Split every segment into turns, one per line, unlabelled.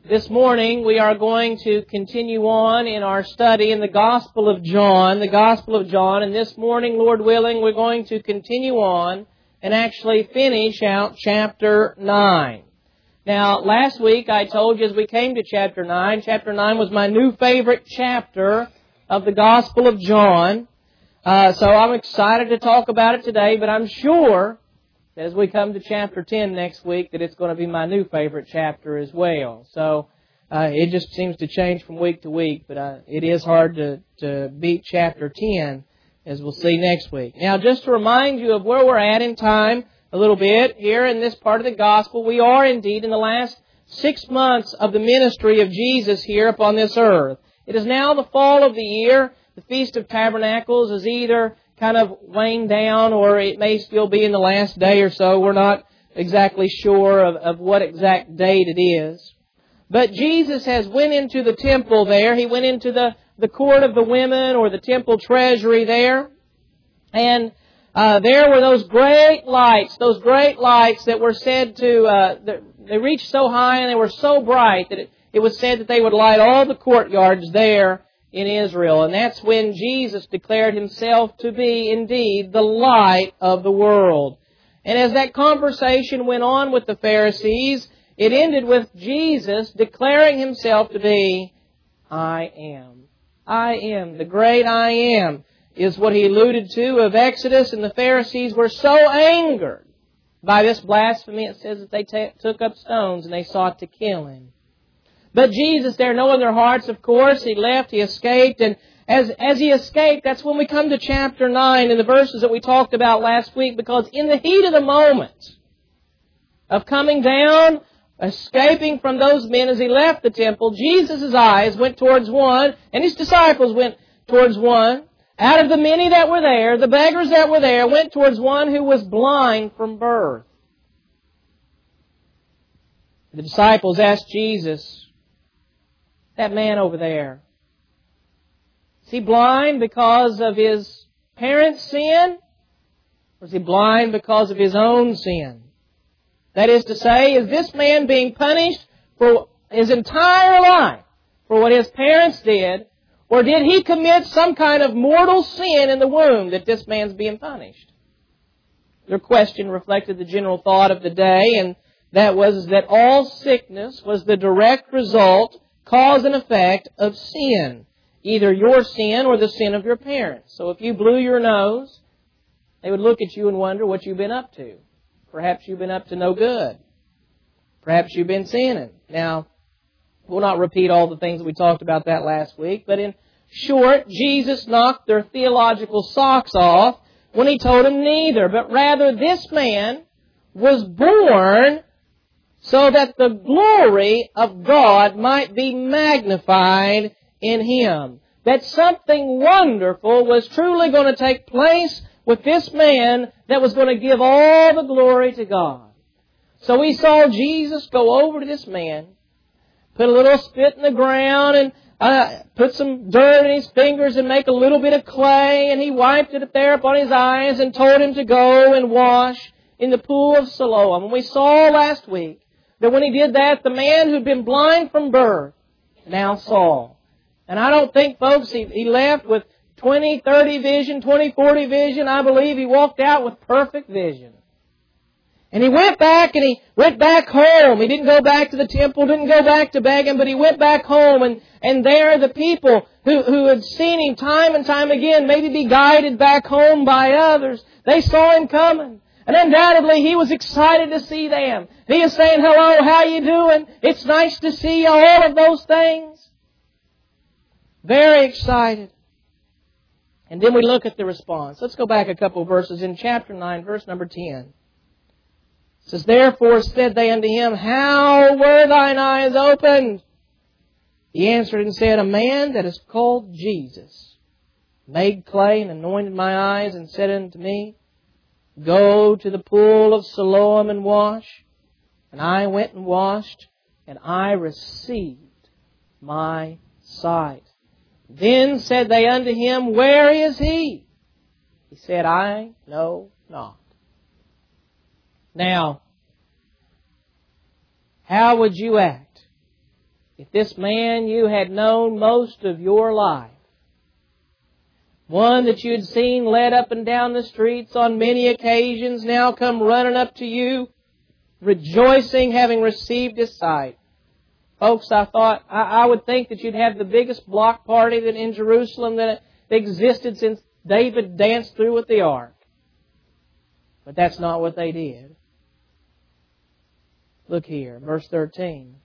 This morning we are going to continue on in our study in the Gospel of John, and this morning, Lord willing, we're going to continue on and actually finish out chapter 9. Now, last week I told you as we came to chapter 9 was my new favorite chapter of the Gospel of John. So I'm excited to talk about it today, but I'm sure as we come to chapter 10 next week, that it's going to be my new favorite chapter as well. So it just seems to change from week to week, but it is hard to beat chapter 10, as we'll see next week. Now, just to remind you of where we're at in time a little bit, here in this part of the Gospel, we are indeed in the last 6 months of the ministry of Jesus here upon this earth. It is now the fall of the year. The Feast of Tabernacles is either kind of weighing down, or it may still be in the last day or so. We're not exactly sure of what exact date it is. But Jesus has went into the temple there. He went into the court of the women, or the temple treasury there. And there were those great lights that were said to, they reached so high and they were so bright that it was said that they would light all the courtyards there in Israel. And that's when Jesus declared Himself to be indeed the light of the world. And as that conversation went on with the Pharisees, it ended with Jesus declaring Himself to be, I am. I am. The great I am is what He alluded to of Exodus, and the Pharisees were so angered by this blasphemy, it says that they took up stones and they sought to kill Him. But Jesus there, knowing their hearts, of course, He left, He escaped, and as He escaped, that's when we come to chapter 9 and the verses that we talked about last week, because in the heat of the moment of coming down, escaping from those men as He left the temple, Jesus' eyes went towards one, and His disciples went towards one. Out of the many that were there, the beggars that were there went towards one who was blind from birth. The disciples asked Jesus, that man over there, is he blind because of his parents' sin? Or is he blind because of his own sin? That is to say, is this man being punished for his entire life for what his parents did? Or did he commit some kind of mortal sin in the womb that this man's being punished? Their question reflected the general thought of the day, and that was that all sickness was the direct result, cause and effect of sin. Either your sin or the sin of your parents. So if you blew your nose, they would look at you and wonder what you've been up to. Perhaps you've been up to no good. Perhaps you've been sinning. Now, we'll not repeat all the things that we talked about that last week, but in short, Jesus knocked their theological socks off when He told them neither, but rather this man was born so that the glory of God might be magnified in Him. That something wonderful was truly going to take place with this man that was going to give all the glory to God. So we saw Jesus go over to this man, put a little spit in the ground and put some dirt in his fingers and make a little bit of clay, and He wiped it there upon his eyes and told him to go and wash in the pool of Siloam. And we saw last week that when He did that, the man who'd been blind from birth now saw. And I don't think, folks, he left with 20/30 vision, 20/40 vision. I believe he walked out with perfect vision. And he went back home. He didn't go back to the temple, didn't go back to begging, but he went back home. And there the people who had seen him time and time again, maybe be guided back home by others, they saw him coming. And undoubtedly, he was excited to see them. He is saying, hello, how you doing? It's nice to see you, all of those things. Very excited. And then we look at the response. Let's go back a couple of verses in chapter 9, verse number 10. It says, therefore said they unto Him, how were thine eyes opened? He answered and said, a man that is called Jesus made clay and anointed my eyes and said unto me, go to the pool of Siloam and wash. And I went and washed, and I received my sight. Then said they unto Him, where is He? He said, I know not. Now, how would you act if this man you had known most of your life, one that you had seen led up and down the streets on many occasions, now come running up to you, rejoicing, having received His sight. Folks, I would think that you'd have the biggest block party that in Jerusalem that existed since David danced through with the ark. But that's not what they did. Look here, verse 13.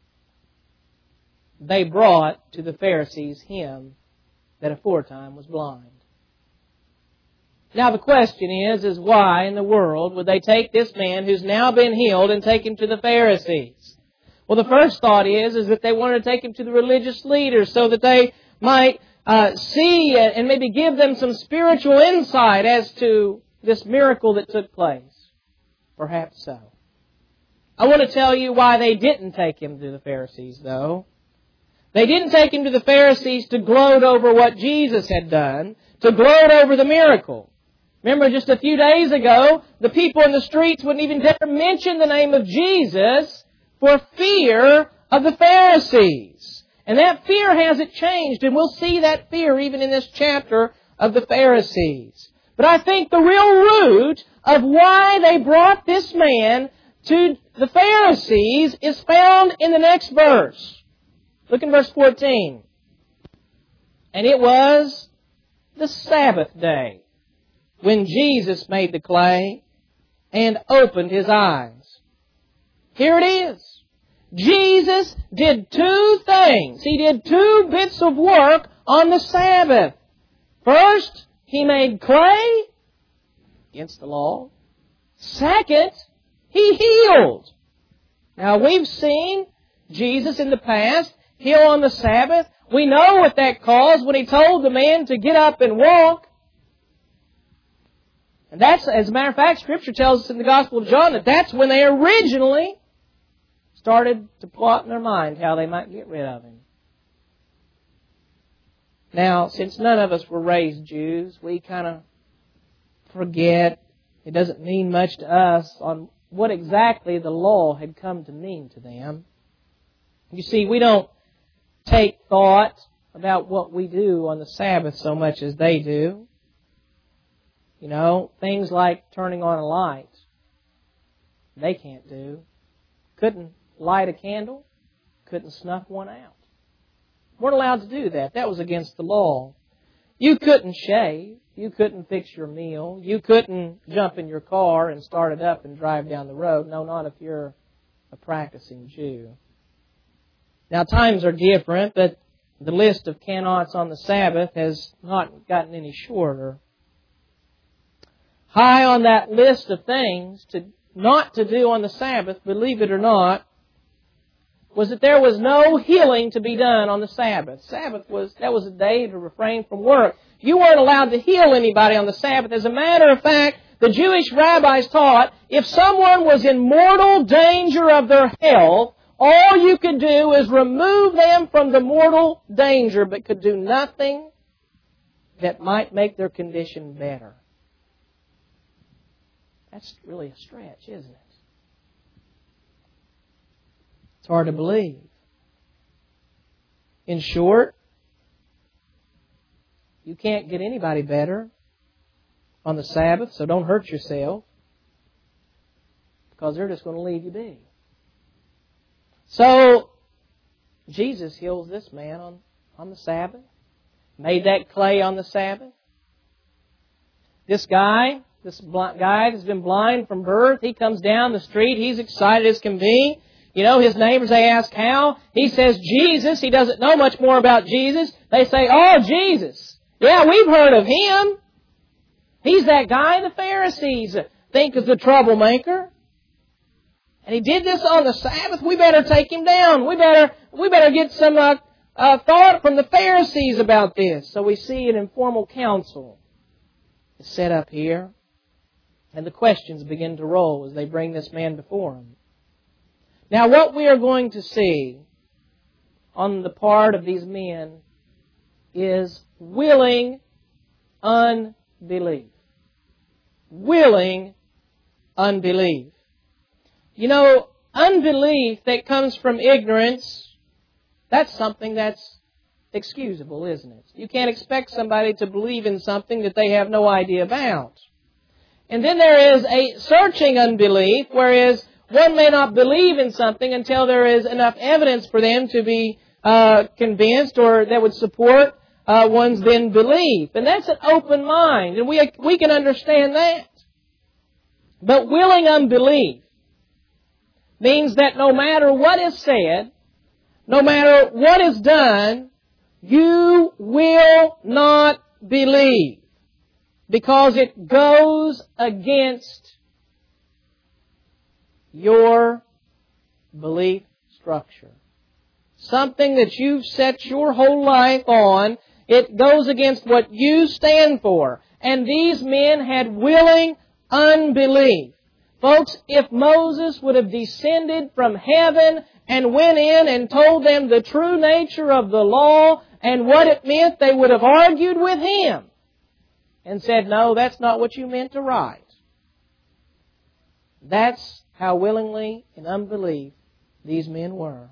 They brought to the Pharisees him that aforetime was blind. Now the question is why in the world would they take this man who's now been healed and take him to the Pharisees? Well, the first thought is that they wanted to take him to the religious leaders so that they might see and maybe give them some spiritual insight as to this miracle that took place. Perhaps so. I want to tell you why they didn't take him to the Pharisees, though. They didn't take him to the Pharisees to gloat over what Jesus had done, to gloat over the miracle. Remember, just a few days ago, the people in the streets wouldn't even dare mention the name of Jesus for fear of the Pharisees. And that fear hasn't changed, and we'll see that fear even in this chapter of the Pharisees. But I think the real root of why they brought this man to the Pharisees is found in the next verse. Look in verse 14. And it was the Sabbath day when Jesus made the clay and opened his eyes. Here it is. Jesus did two things. He did two bits of work on the Sabbath. First, He made clay against the law. Second, He healed. Now, we've seen Jesus in the past heal on the Sabbath. We know what that caused when He told the man to get up and walk. And that's, as a matter of fact, Scripture tells us in the Gospel of John that that's when they originally started to plot in their mind how they might get rid of Him. Now, since none of us were raised Jews, we kind of forget, it doesn't mean much to us, on what exactly the law had come to mean to them. You see, we don't take thought about what we do on the Sabbath so much as they do. You know, things like turning on a light, they can't do. Couldn't light a candle, couldn't snuff one out. Weren't allowed to do that. That was against the law. You couldn't shave. You couldn't fix your meal. You couldn't jump in your car and start it up and drive down the road. No, not if you're a practicing Jew. Now, times are different, but the list of cannots on the Sabbath has not gotten any shorter. High on that list of things not to do on the Sabbath, believe it or not, was that there was no healing to be done on the Sabbath. That was a day to refrain from work. You weren't allowed to heal anybody on the Sabbath. As a matter of fact, the Jewish rabbis taught if someone was in mortal danger of their health, all you could do is remove them from the mortal danger, but could do nothing that might make their condition better. That's really a stretch, isn't it? It's hard to believe. In short, you can't get anybody better on the Sabbath, so don't hurt yourself, because they're just going to leave you be. So, Jesus heals this man on the Sabbath, made that clay on the Sabbath. This guy that's been blind from birth, he comes down the street, he's excited as can be. You know, his neighbors, they ask how. He says Jesus. He doesn't know much more about Jesus. They say, oh, Jesus. Yeah, we've heard of Him. He's that guy the Pharisees think is the troublemaker. And He did this on the Sabbath. We better take Him down. We better get some thought from the Pharisees about this. So we see an informal council is set up here. And the questions begin to roll as they bring this man before Him. Now, what we are going to see on the part of these men is willing unbelief. Willing unbelief. You know, unbelief that comes from ignorance That's something that's excusable, isn't it? You can't expect somebody to believe in something that they have no idea about. And then there is a searching unbelief, whereas one may not believe in something until there is enough evidence for them to be convinced or that would support one's then belief. And that's an open mind, and we can understand that. But willing unbelief means that no matter what is said, no matter what is done, you will not believe because it goes against your belief structure. Something that you've set your whole life on, it goes against what you stand for. And these men had willing unbelief. Folks, if Moses would have descended from heaven and went in and told them the true nature of the law and what it meant, they would have argued with him and said, no, that's not what you meant to write. That's how willingly in unbelief these men were.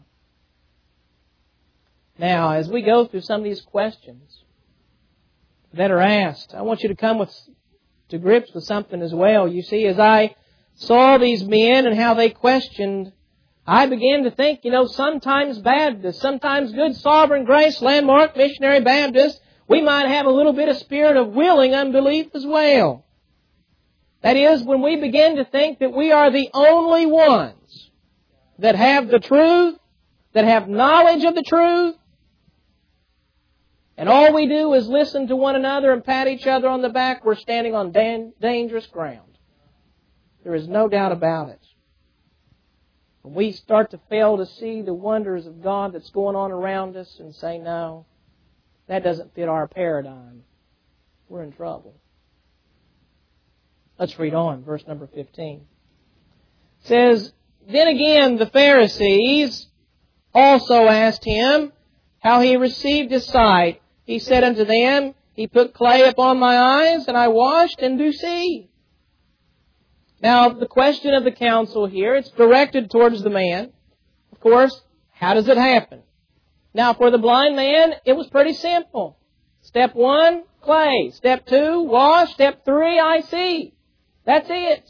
Now, as we go through some of these questions that are asked, I want you to come to grips with something as well. You see, as I saw these men and how they questioned, I began to think, sometimes Baptists, sometimes Good Sovereign Grace, Landmark, Missionary Baptists, we might have a little bit of spirit of willing unbelief as well. That is, when we begin to think that we are the only ones that have the truth, that have knowledge of the truth, and all we do is listen to one another and pat each other on the back, we're standing on dangerous ground. There is no doubt about it. When we start to fail to see the wonders of God that's going on around us and say, no, that doesn't fit our paradigm, we're in trouble. Let's read on, verse number 15. It says, then again the Pharisees also asked him how he received his sight. He said unto them, he put clay upon my eyes, and I washed, and do see. Now, the question of the council here, it's directed towards the man. Of course, how does it happen? Now, for the blind man, it was pretty simple. Step 1, clay. Step 2, wash. Step 3, I see. That's it.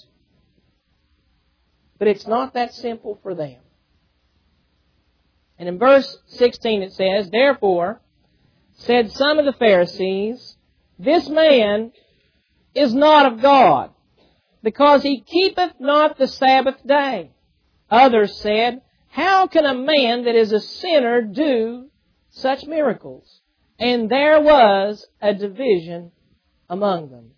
But it's not that simple for them. And in verse 16 it says, therefore, said some of the Pharisees, this man is not of God, because he keepeth not the Sabbath day. Others said, how can a man that is a sinner do such miracles? And there was a division among them.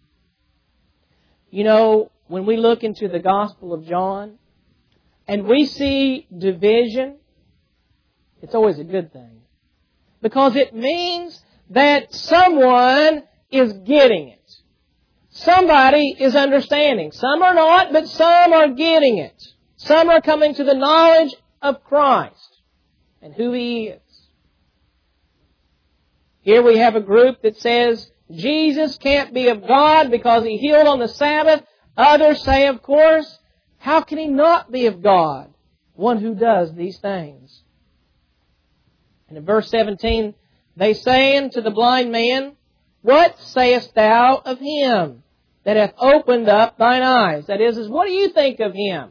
When we look into the Gospel of John and we see division, it's always a good thing. Because it means that someone is getting it. Somebody is understanding. Some are not, but some are getting it. Some are coming to the knowledge of Christ and who He is. Here we have a group that says Jesus can't be of God because He healed on the Sabbath. Others say, of course, how can He not be of God? One who does these things. And in verse 17, they say unto the blind man, what sayest thou of Him that hath opened up thine eyes? That is, what do you think of Him?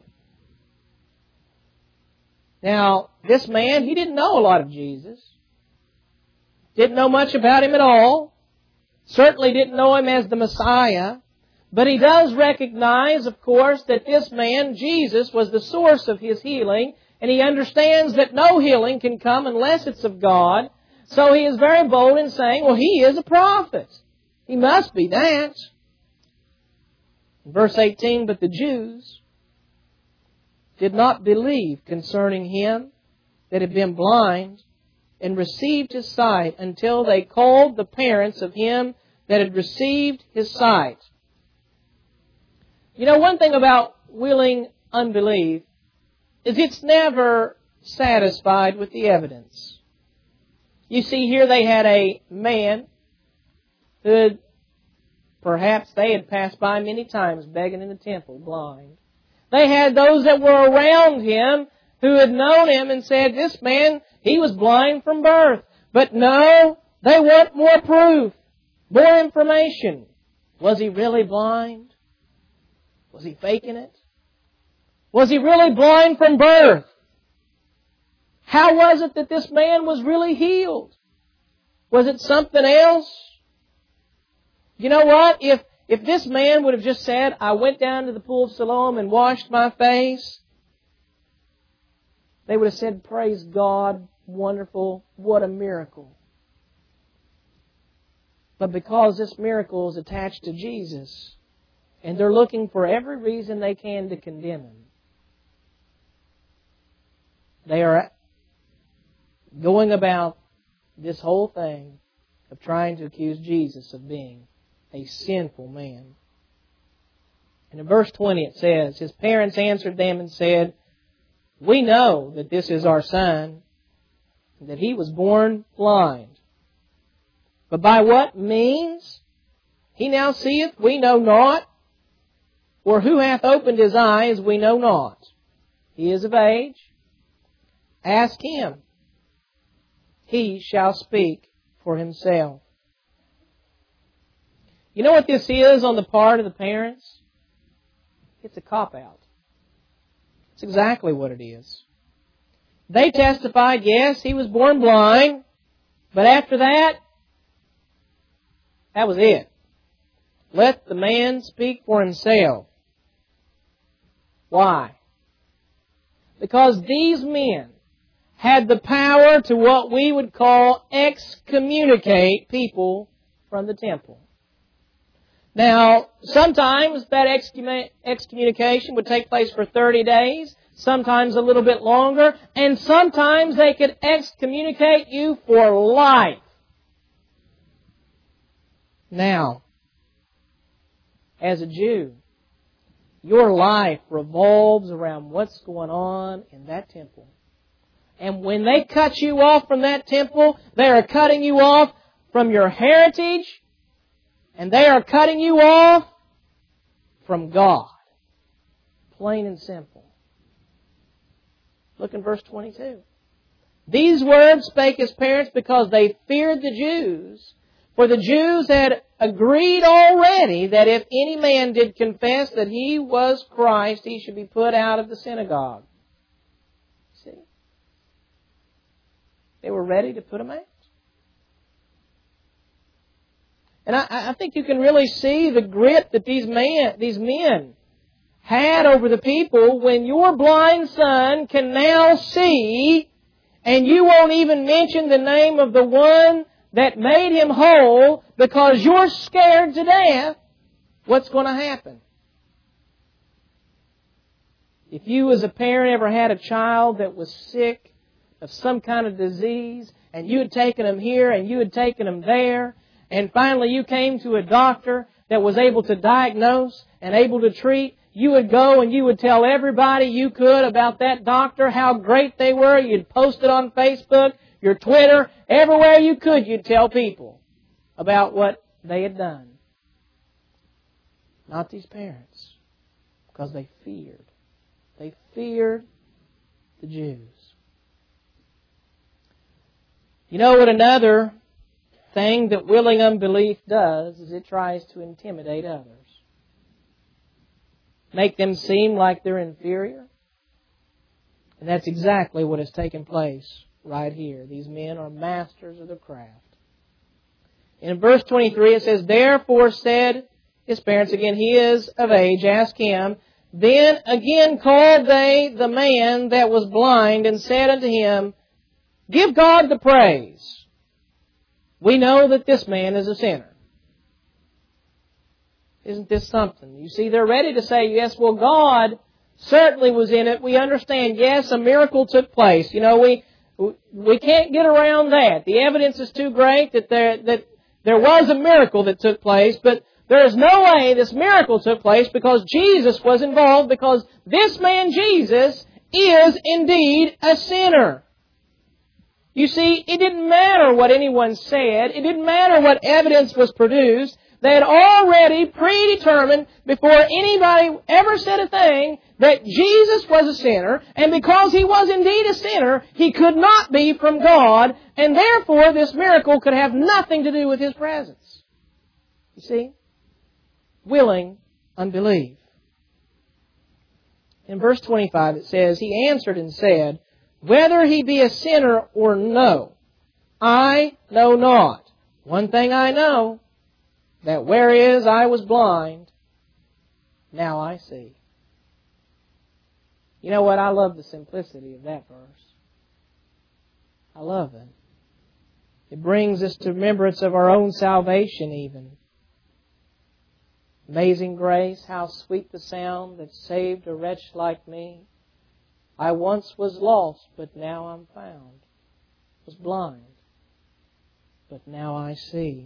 Now, this man, he didn't know a lot of Jesus. Didn't know much about Him at all. Certainly didn't know Him as the Messiah. But he does recognize, of course, that this man, Jesus, was the source of his healing. And he understands that no healing can come unless it's of God. So he is very bold in saying, well, He is a prophet. He must be that. Verse 18, but the Jews did not believe concerning Him that had been blind and received His sight until they called the parents of him that had received his sight. One thing about willing unbelief is it's never satisfied with the evidence. You see, here they had a man who perhaps they had passed by many times begging in the temple, blind. They had those that were around him who had known him and said, this man, he was blind from birth. But no, they want more proof, more information. Was he really blind? Was he faking it? Was he really blind from birth? How was it that this man was really healed? Was it something else? You know what? If this man would have just said, I went down to the pool of Siloam and washed my face, they would have said, praise God, wonderful, what a miracle. But because this miracle is attached to Jesus, and they're looking for every reason they can to condemn Him, they are going about this whole thing of trying to accuse Jesus of being a sinful man. And in verse 20 it says, His parents answered them and said, we know that this is our son, and that he was born blind. But by what means he now seeth, we know not. Or who hath opened his eyes, we know not. He is of age. Ask him. He shall speak for himself. You know what this is on the part of the parents? It's a cop-out. It's exactly what it is. They testified, yes, he was born blind, but after that was it. Let the man speak for himself. Why? Because these men had the power to what we would call excommunicate people from the temple. Now, sometimes that excommunication would take place for 30 days, sometimes a little bit longer, and sometimes they could excommunicate you for life. Now, as a Jew, your life revolves around what's going on in that temple. And when they cut you off from that temple, they are cutting you off from your heritage, and they are cutting you off from God. Plain and simple. Look in verse 22. These words spake his parents because they feared the Jews. For the Jews had agreed already that if any man did confess that he was Christ, he should be put out of the synagogue. See? They were ready to put him out. And I think you can really see the grip that these men had over the people when your blind son can now see, and you won't even mention the name of the one that made him whole because you're scared to death. What's going to happen? If you as a parent ever had a child that was sick of some kind of disease, and you had taken them here and you had taken them there, and finally you came to a doctor that was able to diagnose and able to treat, you would go and you would tell everybody you could about that doctor, how great they were. You'd post it on Facebook, your Twitter, everywhere you could, you'd tell people about what they had done. Not these parents, because they feared. They feared the Jews. You know what another thing that willing unbelief does is it tries to intimidate others. Make them seem like they're inferior. And that's exactly what has taken place right here. These men are masters of their craft. In verse 23 it says, Therefore said his parents, again, he is of age, ask him. Then again called they the man that was blind and said unto him, Give God the praise. We know that this man is a sinner. Isn't this something? You see, they're ready to say, yes, well, God certainly was in it. We understand, yes, a miracle took place. You know, we can't get around that. The evidence is too great that there was a miracle that took place, but there is no way this miracle took place because Jesus was involved, because this man Jesus is indeed a sinner. You see, it didn't matter what anyone said. It didn't matter what evidence was produced. They had already predetermined, before anybody ever said a thing, that Jesus was a sinner, and because He was indeed a sinner, He could not be from God, and therefore this miracle could have nothing to do with His presence. You see? Willing unbelief. In verse 25 it says, He answered and said, Whether he be a sinner or no, I know not. One thing I know, that whereas I was blind, now I see. You know what? I love the simplicity of that verse. I love it. It brings us to remembrance of our own salvation even. Amazing grace, how sweet the sound that saved a wretch like me. I once was lost, but now I'm found. Was blind, but now I see.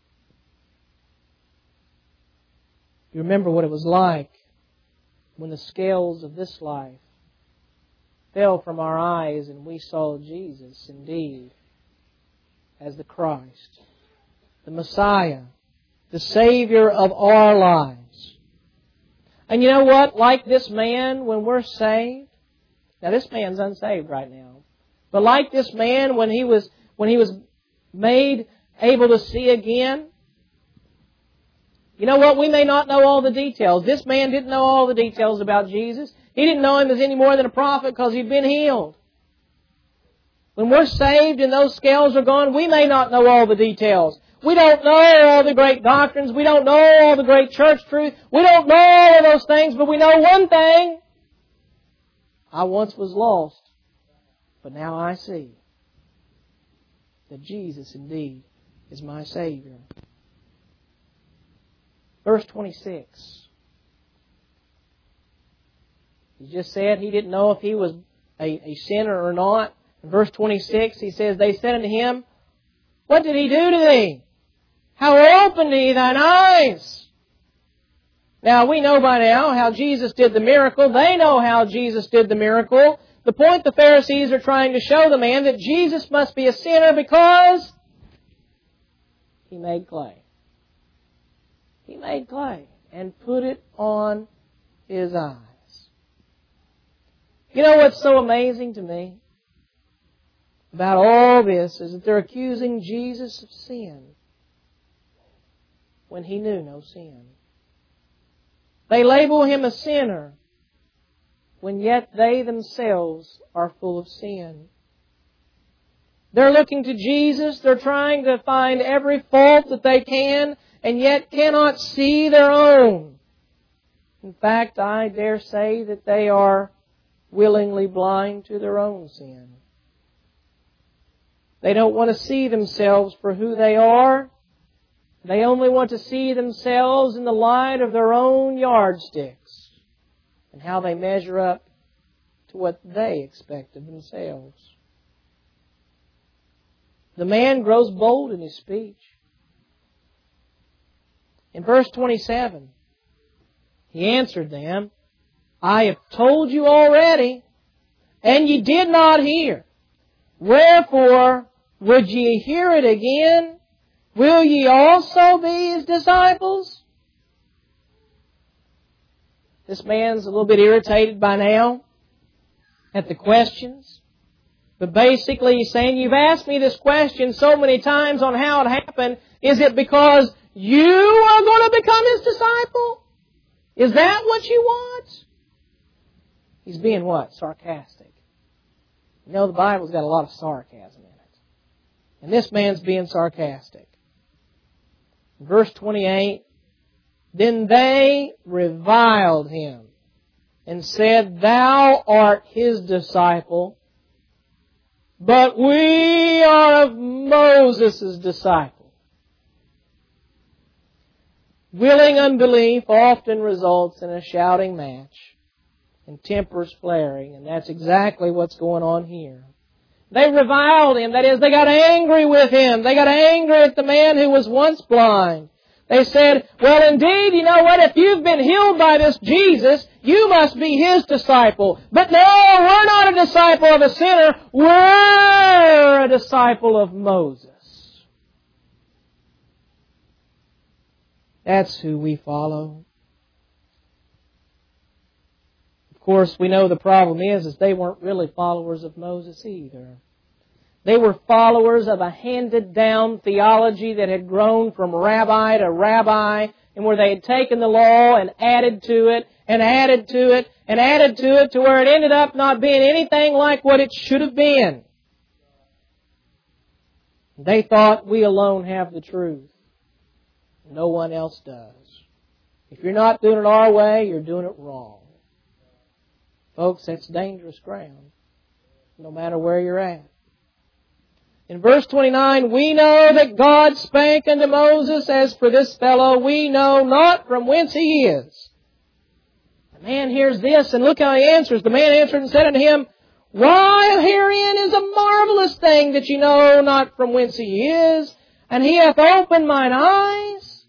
You remember what it was like when the scales of this life fell from our eyes and we saw Jesus indeed as the Christ, the Messiah, the Savior of our lives. And you know what? Like this man, when we're saved, now this man's unsaved right now, but like this man when he was made able to see again, you know what? We may not know all the details. This man didn't know all the details about Jesus. He didn't know Him as any more than a prophet because he'd been healed. When we're saved and those scales are gone, we may not know all the details. We don't know all the great doctrines. We don't know all the great church truth. We don't know all of those things, but we know one thing. I once was lost, but now I see that Jesus indeed is my Savior. Verse 26. He just said he didn't know if he was a sinner or not. In verse 26, he says, They said unto him, What did he do to thee? How opened he thine eyes? Now, we know by now how Jesus did the miracle. They know how Jesus did the miracle. The point the Pharisees are trying to show the man that Jesus must be a sinner because He made clay. He made clay and put it on his eyes. You know what's so amazing to me about all this is that they're accusing Jesus of sin when He knew no sin. They label Him a sinner when yet they themselves are full of sin. They're looking to Jesus. They're trying to find every fault that they can and yet cannot see their own. In fact, I dare say that they are willingly blind to their own sin. They don't want to see themselves for who they are. They only want to see themselves in the light of their own yardsticks and how they measure up to what they expect of themselves. The man grows bold in his speech. In verse 27, he answered them, I have told you already, and ye did not hear. Wherefore would ye hear it again? Will ye also be His disciples? This man's a little bit irritated by now at the questions. But basically he's saying, you've asked me this question so many times on how it happened. Is it because you are going to become His disciple? Is that what you want? He's being what? Sarcastic. You know, the Bible's got a lot of sarcasm in it. And this man's being sarcastic. Verse 28, Then they reviled Him and said, Thou art His disciple, but we are of Moses' disciple. Willing unbelief often results in a shouting match and tempers flaring, and that's exactly what's going on here. They reviled Him, that is, they got angry with Him. They got angry at the man who was once blind. They said, well, indeed, you know what? If you've been healed by this Jesus, you must be His disciple. But no, we're not a disciple of a sinner. We're a disciple of Moses. That's who we follow. Of course, we know the problem is they weren't really followers of Moses either. They were followers of a handed-down theology that had grown from rabbi to rabbi, and where they had taken the law and added to it, and added to it, and added to it, to where it ended up not being anything like what it should have been. They thought we alone have the truth. No one else does. If you're not doing it our way, you're doing it wrong. Folks, that's dangerous ground, no matter where you're at. In verse 29, we know that God spake unto Moses, as for this fellow, we know not from whence he is. The man hears this, and look how he answers. The man answered and said unto him, why, herein is a marvelous thing, that ye know not from whence he is, and he hath opened mine eyes.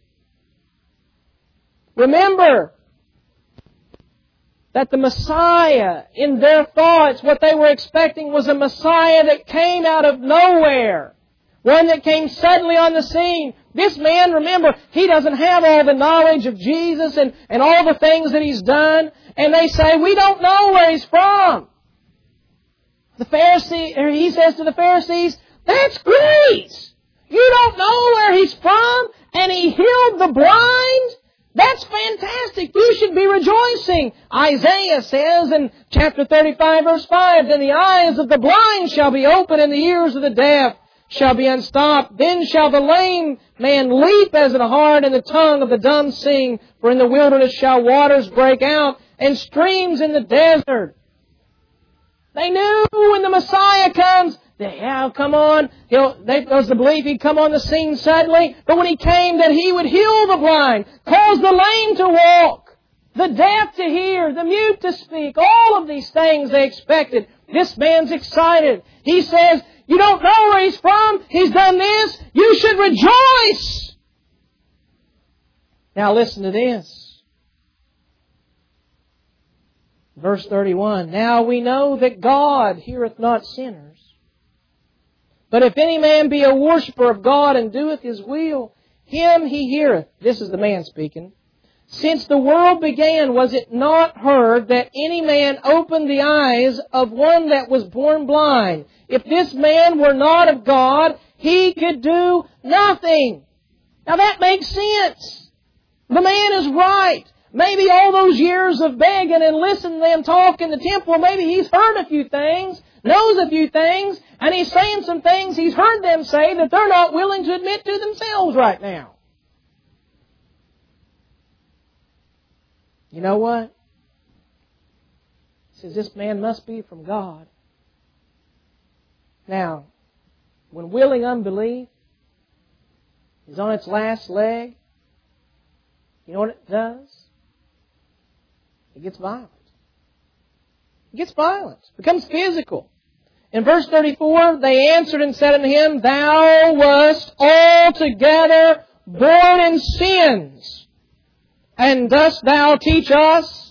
Remember that the Messiah, in their thoughts, what they were expecting was a Messiah that came out of nowhere. One that came suddenly on the scene. This man, remember, he doesn't have all the knowledge of Jesus and all the things that He's done. And they say, we don't know where He's from. He says to the Pharisees, that's great! You don't know where He's from, and He healed the blind? That's fantastic. You should be rejoicing. Isaiah says in chapter 35, verse 5, then the eyes of the blind shall be open, and the ears of the deaf shall be unstopped. Then shall the lame man leap as an hart, and the tongue of the dumb sing. For in the wilderness shall waters break out, and streams in the desert. They knew when the Messiah comes, come on. There was the belief He'd come on the scene suddenly. But when He came, that He would heal the blind, cause the lame to walk, the deaf to hear, the mute to speak. All of these things they expected. This man's excited. He says, you don't know where He's from. He's done this. You should rejoice. Now listen to this. Verse 31, now we know that God heareth not sinners. But if any man be a worshipper of God and doeth His will, him He heareth. This is the man speaking. Since the world began, was it not heard that any man opened the eyes of one that was born blind? If this man were not of God, he could do nothing. Now that makes sense. The man is right. Maybe all those years of begging and listening to them talk in the temple, maybe he's heard a few things, knows a few things, and he's saying some things he's heard them say that they're not willing to admit to themselves right now. You know what? He says, this man must be from God. Now, when willing unbelief is on its last leg, you know what it does? It gets violent. It gets violent. It becomes physical. In verse 34, they answered and said unto him, thou wast altogether born in sins, and dost thou teach us?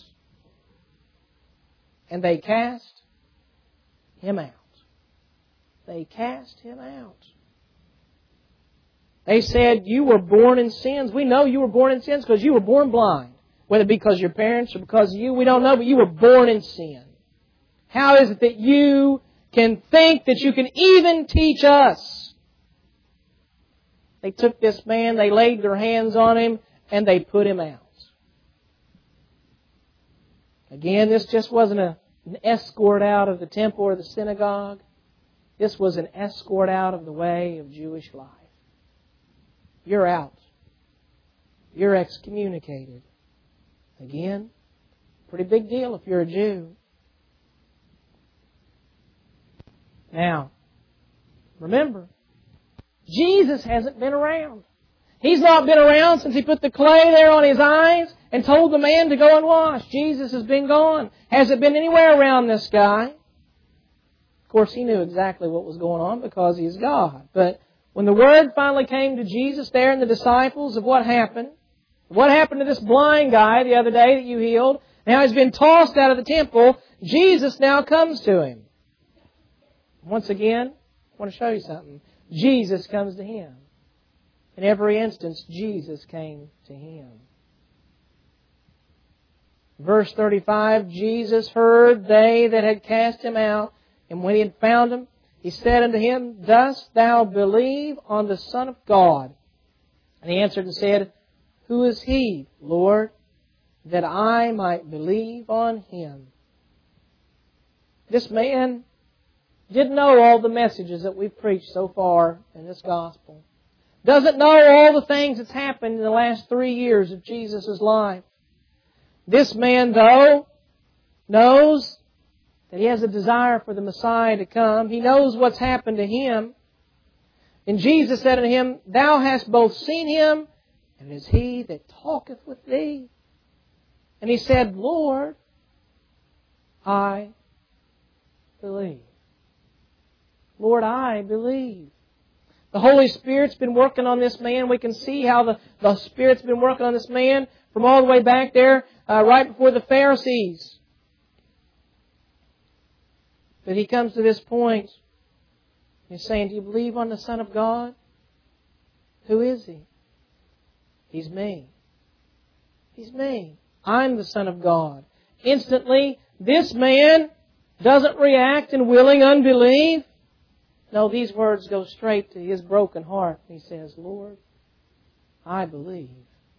And they cast Him out. They cast Him out. They said, you were born in sins. We know you were born in sins because you were born blind. Whether it be because of your parents or because of you, we don't know, but you were born in sin. How is it that you can think that you can even teach us? They took this man, they laid their hands on him, and they put him out. Again, this just wasn't an escort out of the temple or the synagogue. This was an escort out of the way of Jewish life. You're out. You're excommunicated. Again, pretty big deal if you're a Jew. Now, remember, Jesus hasn't been around. He's not been around since He put the clay there on his eyes and told the man to go and wash. Jesus has been gone. Hasn't been anywhere around this guy. Of course, He knew exactly what was going on because He's God. But when the word finally came to Jesus there and the disciples of what happened to this blind guy the other day that you healed, now he's been tossed out of the temple, Jesus now comes to him. Once again, I want to show you something. Jesus comes to him. In every instance, Jesus came to him. Verse 35, Jesus heard they that had cast him out, and when he had found him, he said unto him, Dost thou believe on the Son of God? And he answered and said, Who is he, Lord, that I might believe on him? This man didn't know all the messages that we've preached so far in this gospel. Doesn't know all the things that's happened in the last 3 years of Jesus' life. This man, though, knows that he has a desire for the Messiah to come. He knows what's happened to him. And Jesus said unto him, Thou hast both seen him, and it is he that talketh with thee. And he said, Lord, I believe. Lord, I believe. The Holy Spirit's been working on this man. We can see how the Spirit's been working on this man from all the way back there, right before the Pharisees. But he comes to this point. He's saying, do you believe on the Son of God? Who is he? He's me. He's me. I'm the Son of God. Instantly, this man doesn't react in willing unbelief. No, these words go straight to his broken heart. He says, Lord, I believe.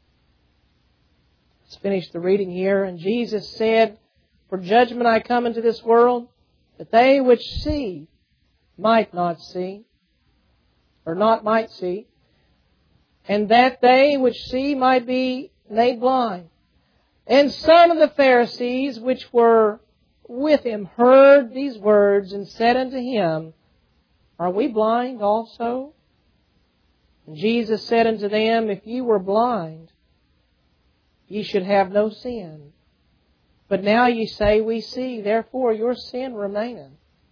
Let's finish the reading here. And Jesus said, For judgment I come into this world, that they which see might not see, or not might see, and that they which see might be made blind. And some of the Pharisees which were with him heard these words and said unto him, Are we blind also? And Jesus said unto them, If ye were blind, ye should have no sin. But now ye say, We see, therefore your sin remaineth.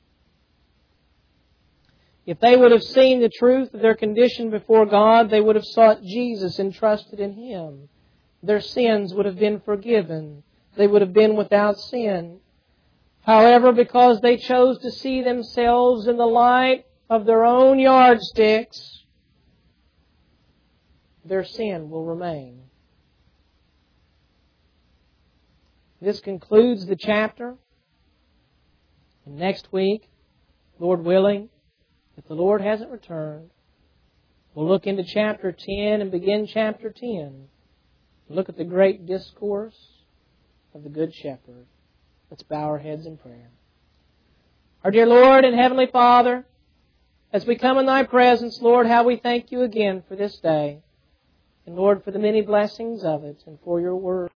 If they would have seen the truth of their condition before God, they would have sought Jesus and trusted in Him. Their sins would have been forgiven. They would have been without sin. However, because they chose to see themselves in the light of their own yardsticks, their sin will remain. This concludes the chapter. And next week, Lord willing, if the Lord hasn't returned, we'll look into chapter 10 and begin chapter 10. Look at the great discourse of the Good Shepherd. Let's bow our heads in prayer. Our dear Lord and Heavenly Father, as we come in Thy presence, Lord, how we thank You again for this day. And Lord, for the many blessings of it and for Your word.